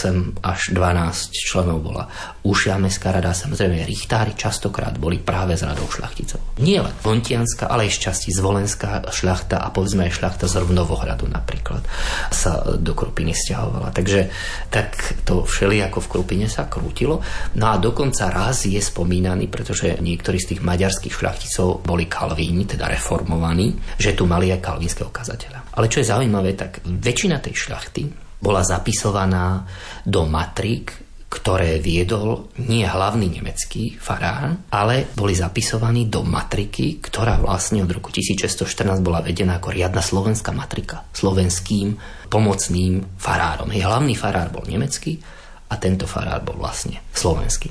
8 až 12 členov bola užšia mestská rada. Samozrejme, richtári častokrát boli práve z radou šľachticov. Nie len pontianská, ale aj z časti zvolenská šľachta a povedzme aj šľachta z Novohradu napríklad sa do Krupiny sťahovala. Takže tak to všelijako v Krupine sa krútilo. No a dokonca raz je spomínaný, pretože niektorí z tých maďarských šľachticov boli kalvíni, teda reformovaní, že tu mali aj kalvínskeho kazateľa. Ale čo je zaujímavé, tak väčšina tej šľachty bola zapisovaná do matrík, ktoré viedol nie hlavný nemecký farár, ale boli zapisovaní do matriky, ktorá vlastne od roku 1614 bola vedená ako riadna slovenská matrika, slovenským pomocným farárom. Hej, hlavný farár bol nemecký, a tento farár bol vlastne slovenský.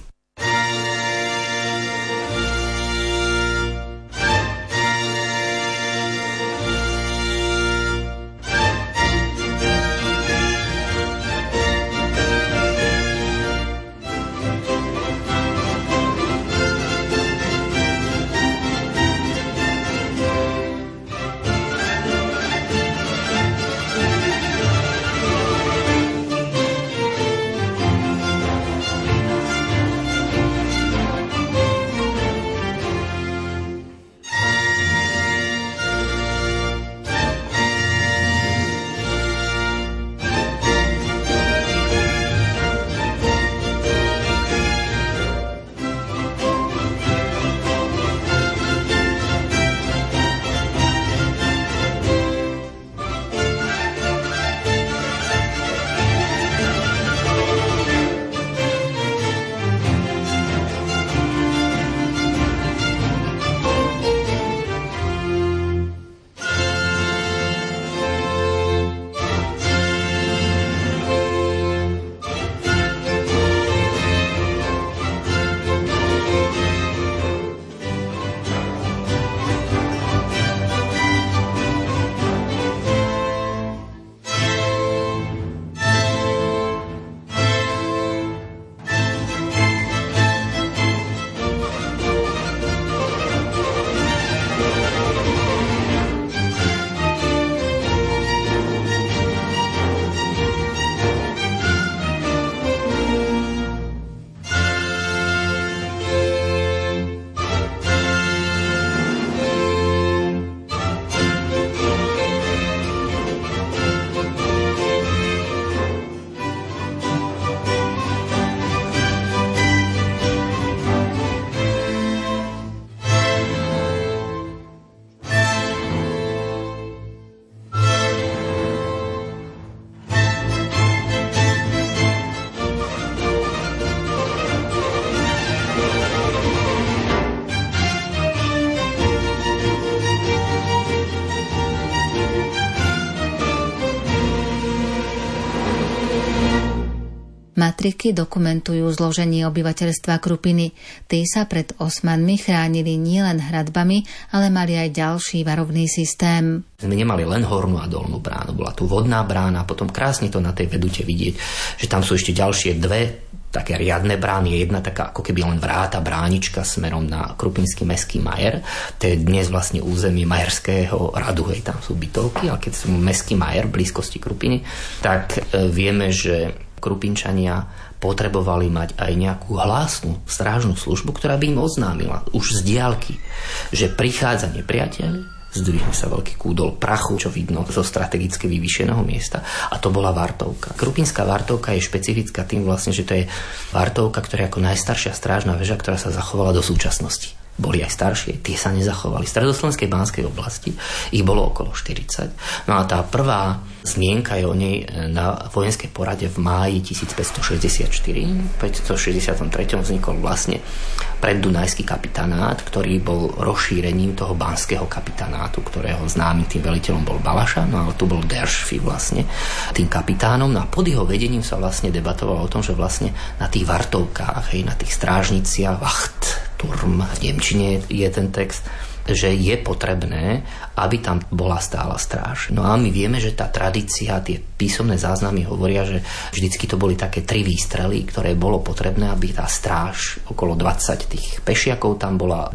metriky dokumentujú zloženie obyvateľstva Krupiny. Tí sa pred Osmanmi chránili nielen hradbami, ale mali aj ďalší varovný systém. Sme nemali len hornú a dolnú bránu, bola tu vodná brána, potom krásne to na tej vedute vidieť, že tam sú ešte ďalšie dve také riadne brány, jedna taká ako keby len vráta bránička smerom na Krupinský mestský majer. To je dnes vlastne územie majerského radu, hej, tam sú bytovky, ale keď sú mestský majer v blízkosti Krupiny, tak vieme, že Krupinčania potrebovali mať aj nejakú hlásnu strážnu službu, ktorá by im oznámila už z diaľky, že prichádza nepriateľ, zdvihne sa veľký kúdol prachu, čo vidno zo strategicky vyvýšeného miesta, a to bola vartovka. Krupinská vartovka je špecifická tým vlastne, že to je vartovka, ktorá je ako najstaršia strážna väža, ktorá sa zachovala do súčasnosti. Boli aj staršie, tie sa nezachovali. V stredoslovenskej Banskej oblasti ich bolo okolo 40. No a tá prvá zmienka je o nej na vojenskej porade v máji 1564. V 1563 vznikol vlastne preddunajský kapitánát, ktorý bol rozšírením toho banského kapitánátu, ktorého známym tým veliteľom bol Balaša, no ale tu bol Deršfi vlastne tým kapitánom. No a pod jeho vedením sa vlastne debatovalo o tom, že vlastne na tých vartovkách, hej, na tých strážniciach, Wachturm, v nemčine je ten text, že je potrebné, aby tam bola stála stráž. No a my vieme, že tá tradícia, tie písomné záznamy hovoria, že vždycky to boli také 3 výstrely, ktoré bolo potrebné, aby tá stráž, okolo 20 tých pešiakov, tam bola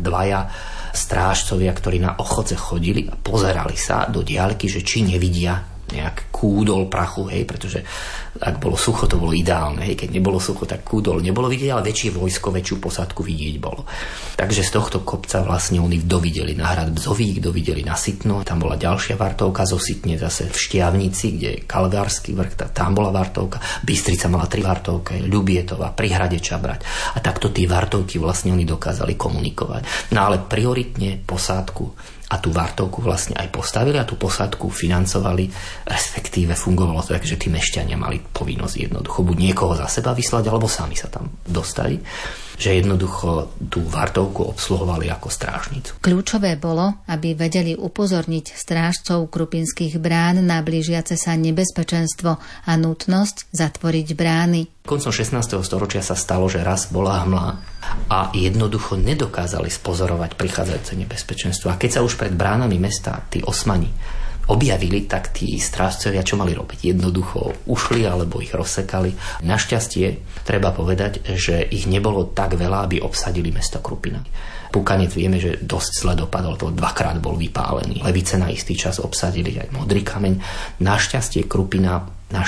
2 strážcovia, ktorí na ochodze chodili a pozerali sa do diaľky, že či nevidia nejak kúdol prachu, hej, pretože ak bolo sucho, to bolo ideálne, hej, keď nebolo sucho, tak kúdol nebolo vidieť, ale väčšie vojsko, väčšiu posádku vidieť bolo. Takže z tohto kopca vlastne oni dovideli na hrad Bzovík, dovideli na Sitno, tam bola ďalšia vartovka zo Sitne, zase v Štiavnici, kde je Kalvársky vrch, tam bola vartovka, Bystrica mala 3 vartovky, Ľubietova, pri hrade Čabrať. A takto tie vartovky vlastne oni dokázali komunikovať. No ale prioritne posádku a tú vartovku vlastne aj postavili a tú posádku financovali, respektíve fungovalo to tak, že tí mešťania mali povinnosť jednoducho buď niekoho za seba vyslať, alebo sami sa tam dostali, že jednoducho tú vartovku obsluhovali ako strážnicu. Kľúčové bolo, aby vedeli upozorniť strážcov krupinských brán na blížiace sa nebezpečenstvo a nutnosť zatvoriť brány. Koncom 16. storočia sa stalo, že raz bola hmla a jednoducho nedokázali spozorovať prichádzajúce nebezpečenstvo. A keď sa už pred bránami mesta tí Osmani objavili, tak tí strážcovia čo mali robiť? Jednoducho ušli alebo ich rozsekali. Našťastie treba povedať, že ich nebolo tak veľa, aby obsadili mesto Krupina. Pukanec vieme, že dosť zle dopadol, to 2-krát bol vypálený. Levice na istý čas obsadili aj Modrý kameň. Našťastie Krupina,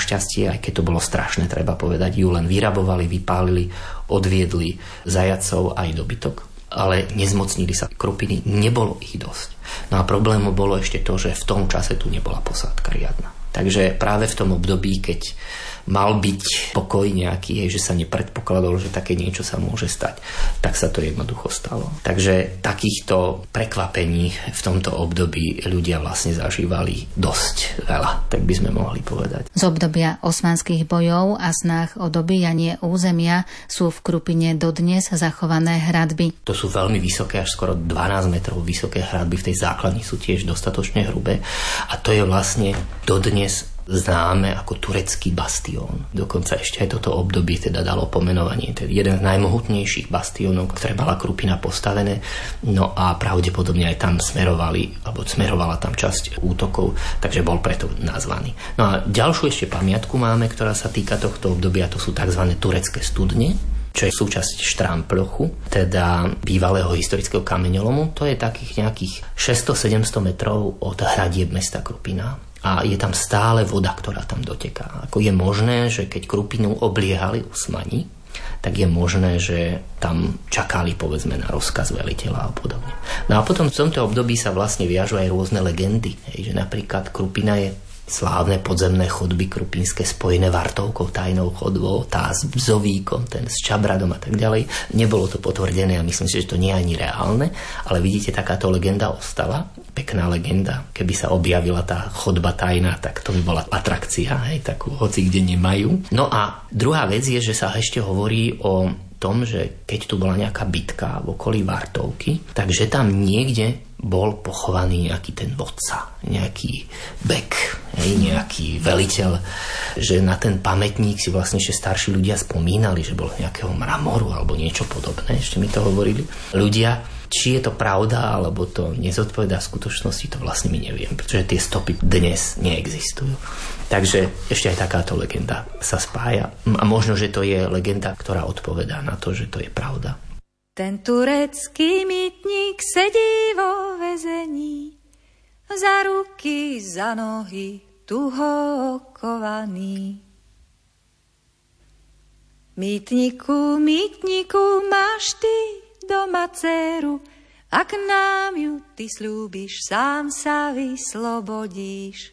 aj keď to bolo strašné, treba povedať, ju len vyrabovali, vypálili, odviedli zajacov aj dobytok. Ale nezmocnili sa Krupiny, nebolo ich dosť. No a problémom bolo ešte to, že v tom čase tu nebola posádka riadna. Takže práve v tom období, keď mal byť pokoj nejaký, že sa nepredpokladalo, že také niečo sa môže stať, tak sa to jednoducho stalo. Takže takýchto prekvapení v tomto období ľudia vlastne zažívali dosť veľa, tak by sme mohli povedať. Z obdobia osmanských bojov a snách o dobíjanie územia sú v Krupine dodnes zachované hradby. To sú veľmi vysoké, až skoro 12 metrov vysoké hradby, v tej základni sú tiež dostatočne hrubé a to je vlastne dodnes známe ako turecký bastión. Dokonca ešte aj toto obdobie teda dalo pomenovanie. To je jeden z najmohutnejších bastiónov, ktoré mala Krupina postavené. No a pravdepodobne aj tam smerovala tam časť útokov, takže bol preto nazvaný. No a ďalšiu ešte pamiatku máme, ktorá sa týka tohto obdobia, to sú tzv. Turecké studne, čo je súčasť Štrámplochu, teda bývalého historického kameňolomu. To je takých nejakých 600-700 metrov od hradieb mesta Krupina. A je tam stále voda, ktorá tam doteká. Ako je možné, že keď Krupinu obliehali Osmani, tak je možné, že tam čakali povedzme na rozkaz veliteľa a podobne. No a potom v tomto období sa vlastne viažu aj rôzne legendy, že napríklad Krupina je slávne podzemné chodby krupinské spojené vartovkou, tajnou chodbou, tá s Bzovíkom, ten s Čabradom a tak ďalej. Nebolo to potvrdené a myslím si, že to nie je ani reálne, ale vidíte, takáto legenda ostala. Pekná legenda. Keby sa objavila tá chodba tajná, tak to by bola atrakcia, takú hoci kde nemajú. No a druhá vec je, že sa ešte hovorí o tom, že keď tu bola nejaká bitka v okolí Vartovky, takže tam niekde bol pochovaný nejaký ten vodca, nejaký bek, nejaký veliteľ, že na ten pamätník si vlastne ešte starší ľudia spomínali, že bol nejakého mramoru alebo niečo podobné, ešte mi to hovorili ľudia. Či je to pravda, alebo to nezodpovedá skutočnosti, to vlastne my neviem, pretože tie stopy dnes neexistujú. Takže ešte aj takáto legenda sa spája. A možno, že to je legenda, ktorá odpovedá na to, že to je pravda. Ten turecký mýtnik sedí vo väzení, za ruky, za nohy, tuho okovaný. Mýtniku, mýtniku, máš ty doma dceru, ak nám ju ty sľúbiš, sám sa vyslobodíš.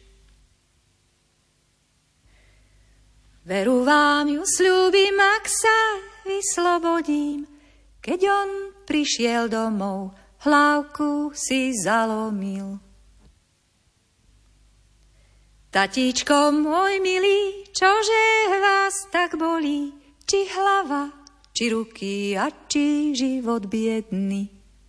Veru vám ju sľúbim, ak sa vyslobodím, keď on prišiel domov, hlávku si zalomil. Tatíčko môj milý, čože vás tak bolí, či hlava, či ruky a či život biedný.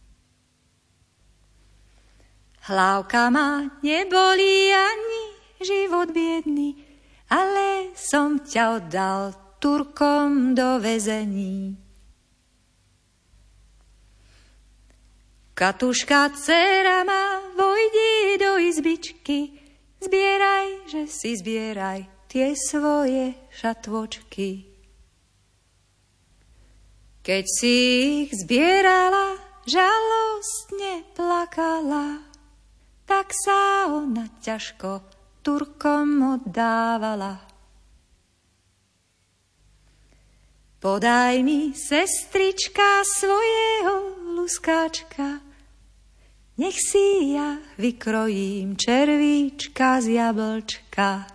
Hlávka ma nebolí ani život biedný, ale som ťa oddal Turkom do väzení. Katuška, dcera ma, vojdi do izbičky, zbieraj, že si zbieraj tie svoje šatvočky. Keď si ich zbierala, žalostne plakala, tak sa ona ťažko Turkom oddávala. Podaj mi, sestrička, svojho luskáčka, nech si ja vykrojím červíčka z jablčka.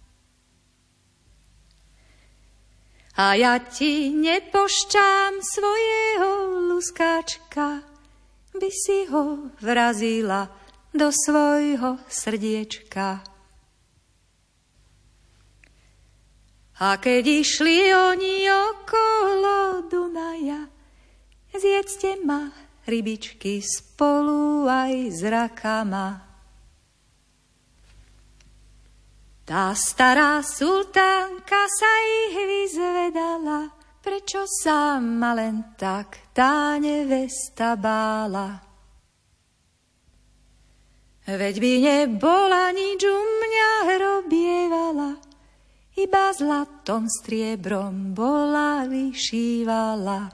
A ja ti nepošťám svojho luskáčka, by si ho vrazila do svojho srdiečka. A keď išli oni okolo Dunaja, zjedzte ma, rybičky, spolu aj s rakama. Tá stará sultánka sa ich vyzvedala, prečo sa ma len tak tá nevesta bála. Veď by nebola nič u mňa robievala, iba zlatom striebrom bola vyšívala.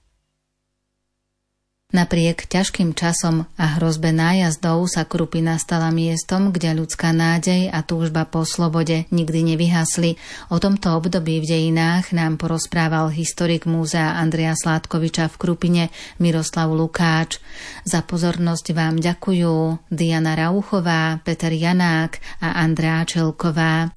Napriek ťažkým časom a hrozbe nájazdov sa Krupina stala miestom, kde ľudská nádej a túžba po slobode nikdy nevyhasli. O tomto období v dejinách nám porozprával historik múzea Andreja Sládkoviča v Krupine Miroslav Lukáč. Za pozornosť vám ďakujú Diana Rauchová, Peter Janák a Andrea Čelková.